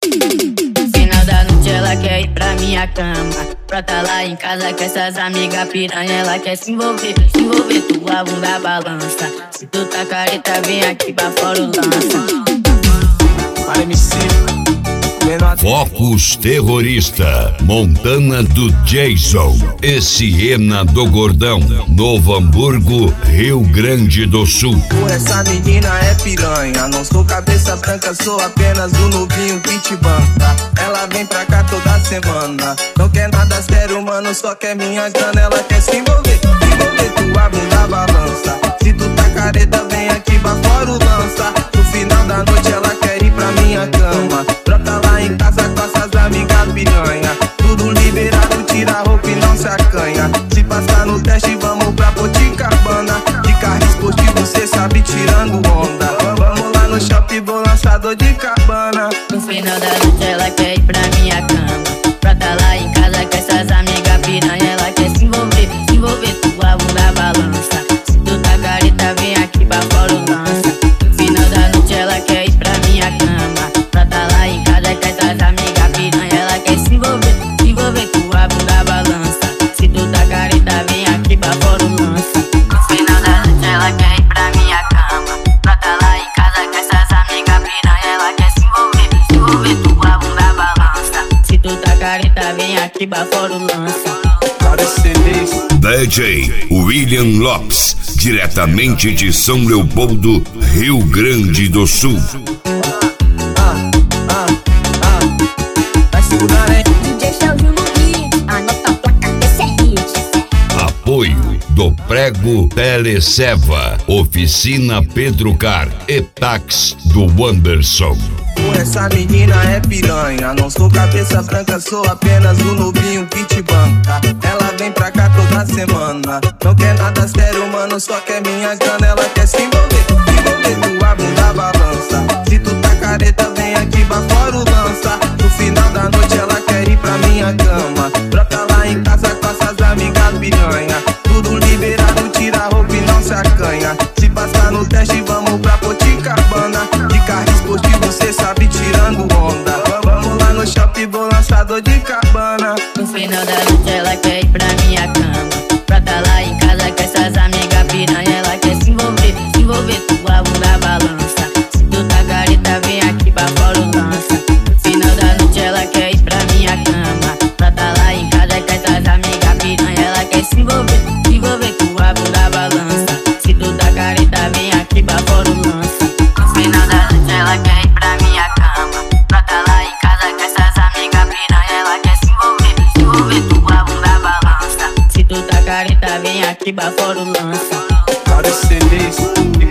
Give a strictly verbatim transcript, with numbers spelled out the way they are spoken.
Final da noite ela quer ir pra minha cama. Pra tá lá em casa com essas amigas piranha. Ela quer se envolver, se envolver, tua bunda balança. Se tu tá careta, vem aqui pra fora o lança. Para M C Focus Terrorista, Montana do Jason e Siena do Gordão, Novo Hamburgo, Rio Grande do Sul. Essa menina é piranha, não sou cabeça branca, sou apenas o novinho que te banca. Ela vem pra cá toda semana, não quer nada sério, mano, só quer minha grana. Ela quer se envolver, se envolver, tua bunda balança. Se tu tá careta, vem aqui pra fora o lança. No final da noite ela quer ir pra minha cama. Brota lá em casa com essas amigas piranha. Tudo liberado, tira a roupa e não se acanha. Se passar no teste, vamos pra Poticabana. De carro esportivo, cê sabe, tirando onda. Vamos lá no shopping, vou lançador de cabana. No final da noite ela quer ir pra minha cama. Pra tá lá em casa com essas amigas piranha. Ela quer se envolver, se envolver, tua bunda balança. Se tu tá careta, vem aqui pra fora o lança. No final da noite ela quer ir pra minha cama. Pra tá lá em casa com essas amigas piranha. Ela quer se envolver, se envolver, tua bunda balança. Se tu tá careta, vem aqui pra fora o lança. No final da noite ela quer ir pra minha cama. Pra tá lá em casa com essas amigas piranha. Ela quer se envolver, se envolver, tua bunda balança. Se tu tá careta, vem aqui pra fora o lança. Para C Ds D J William Lopes, diretamente de São Leopoldo, Rio Grande do Sul. Ah, ah, ah. Vai segurar, hein? D J Serginho no beat, anota a placa, esse é hit. Apoio do Prego Teleseva, Oficina Pedro Car e Tax do Anderson. Essa menina é piranha, não sou cabeça branca, sou apenas o novinho que te banca. Ela vem pra cá toda semana, não quer nada sério, mano, só quer minha grana. Ela quer se envolver, se envolver, tua bunda balança. Se tu tá careta, vem aqui pra fora o lança. No final da noite ela quer ir pra minha cama. Brota lá em casa com essas amigas piranha. Tudo liberado, tira a roupa e não se acanha. Se passar no teste, vamos pra Poticabana. De carro esportivo, cê sabe, tirando onda. Vamos lá no shopping, vou lançador de cabana. No final da noite ela quer ir pra minha cama. Pra tá lá em casa com essas amigas piranha. Ela quer se envolver, se envolver, tua bunda balança. Se tu tá careta, vem aqui pra fora o lança. No final da noite ela quer ir pra minha cama. Pra tá lá em casa com essas amigas piranha. Ela quer se envolver, se envolver, tua bunda balança. Se tu tá careta, vem aqui pra fora o lança. No final da noite ela quer ir pra minha cama. Pra tá lá em casa com essas amigas piranha. Ela quer se envolver, se envolver, tua bunda balança. Se tu tá careta, vem aqui pra fora o lança. Para C Ds